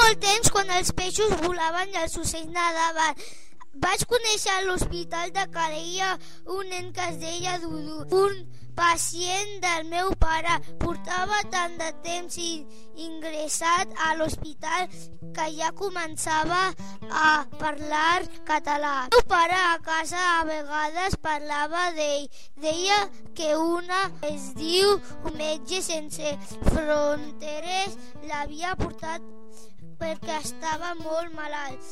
molt temps quan els peixos volaven i els ocells nadaven. Vaig conèixer a l'hospital de Calella un nen que es deia Dudu, un pacient del meu pare. Portava tant de temps ingressat a l'hospital que ja començava a parlar català. El meu pare a casa a vegades parlava d'ell. Deia que una es diu Metge Sense Fronteres l'havia portat perquè estava molt malalt.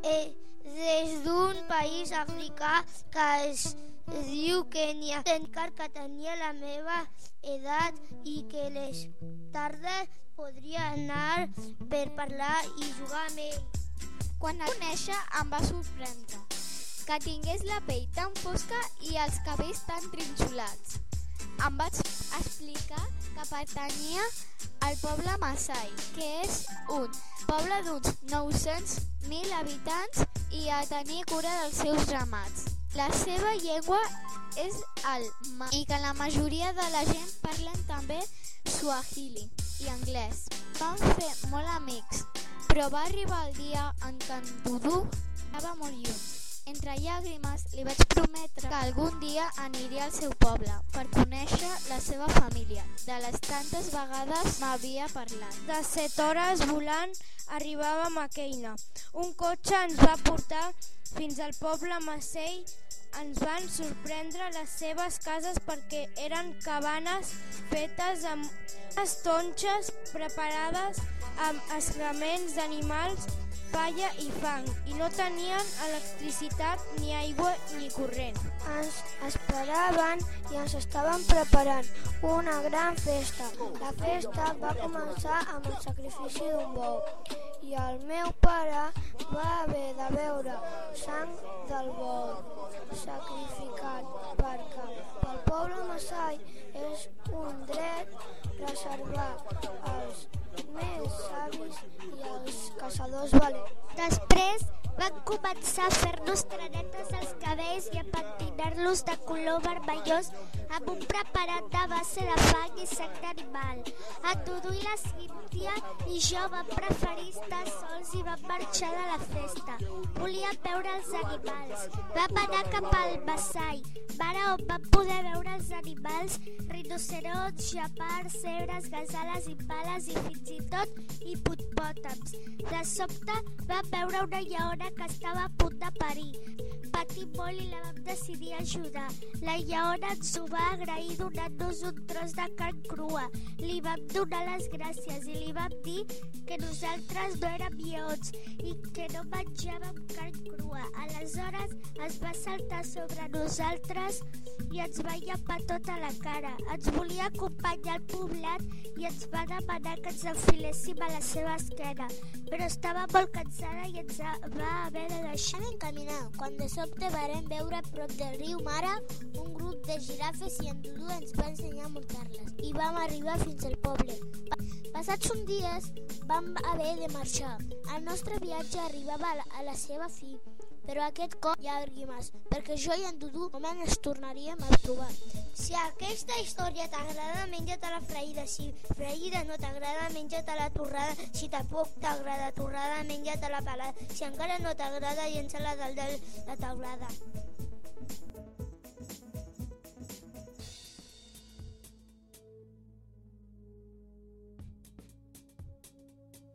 Des d'un país africà que es diu Kènia, encara que tenia la meva edat i que les tardes podria anar per parlar i jugar amb ell. Quan el conèixer em va sorprendre que tingués la pell tan fosca i els cabells tan trinxolats. Em vaig explicar que pertanyia al poble Maasai, que és un poble d'uns 900.000 habitants i a tenir cura dels seus ramats. La seva llengua és el ma i que la majoria de la gent parlen també suahili i anglès. Vam fer molt amics, però va arribar el dia en què en Dudu estava molt lluny. Entre llàgrimes li vaig prometre que algun dia aniria al seu poble per conèixer la seva família. De les tantes vegades m'havia parlat. De 7 hores volant arribàvem a Kènia. Un cotxe ens va portar fins al poble Maasai. Ens van sorprendre les seves cases perquè eren cabanes fetes amb estonxes preparades amb excrements d'animals, palla i fang, i no tenien electricitat, ni aigua ni corrent. Ens esperaven i ens estaven preparant una gran festa. La festa va començar amb el sacrifici d'un bou i el meu pare va haver de beure sang del bou sacrificat perquè pel poble Maasai és un dret reservar als més savis i als caçadors valents. Després van començar a fer-nos trenetes als cabells i a pentinar-los de color vermellós amb un preparat de base de fang i sang d'animal. En Dudu i la Cíntia i jo vam preferir estar sols i vam marxar de la festa. Volíem veure els animals. Vam anar cap al Maasai, mare on vam poder veure els animals, rinoceronts, gepards, zebres, gaseles, impales i fins i tot hipopòtams. De sobte vam veure una lleona que estava a punt de parir. Patim molt i la vam decidir ajudar. La lleona ens ho va agrair donant-nos un tros de carn crua. Li vam donar les gràcies i li vam dir que nosaltres no érem lleons i que no menjàvem carn crua. Aleshores es va saltar sobre nosaltres i ens va llepar tota la cara. Ens volia acompanyar al poblat i ens va demanar que ens enfiléssim a la seva esquena, però estava molt cansada i ens va haver de deixar. Vam caminar quan de sobte varem veure a prop del riu Mara un grup de girafes i en Dudu ens va ensenyar a muntar-les i vam arribar fins al poble. Passats uns dies vam haver de marxar. El nostre viatge arribava a la seva fi, però aquest cop llàgrimes, perquè jo i en Dudu només ens tornaríem a trobar. Si aquesta història t'agrada, menja-te-la freïda. Si freïda no t'agrada, menja-te-la torrada. Si tampoc t'agrada torrada, menja-te-la pelada. Si encara no t'agrada, llença-la dalt de la taulada.